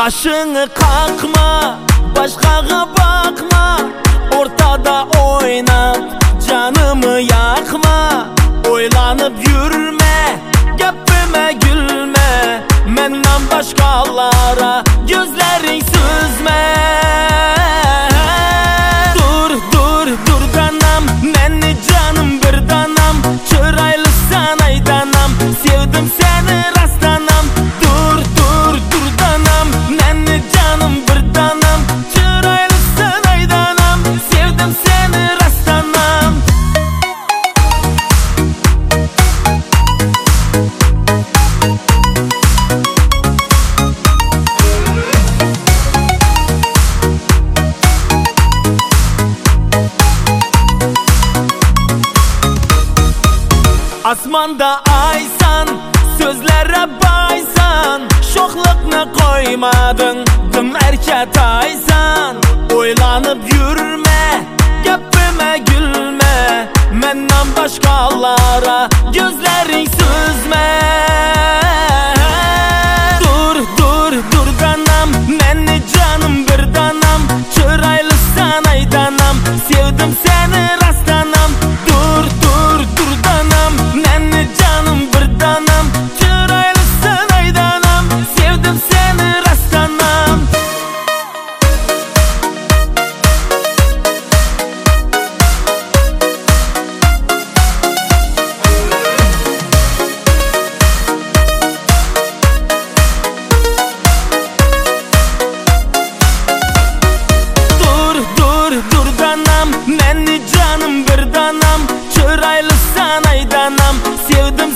Başını kalkma, başkaga bakma, ortada oynap canımı yakma. Oylanıp yürüme, gapime gülme, menden başkalara gözlerin süzme. Dur dur dur danam, meni canım bir danam, çıraylı sanay danam, sevdim seni rastanam. Dur dur dur danam, meni canım bir danam, çıraylı sanay danam, sevdim seni rastanam. Asmanda aysan, sözlere baysan, şoklukna koymadın, dım erket aysan. Oylanıp yürüme, gapime gülme, menden başkalara gözlerin süzme. Dur dur dur danam, meni canım bir danam, çıraylı sanay danam, sevdim seni rastanam. Dur dur dur danam, meni canım bir danam, çıraylı sanay danam, sevdim seni rastanam. Dur dur dur danam, meni canım bir danam, çıraylı sanay danam, sevdim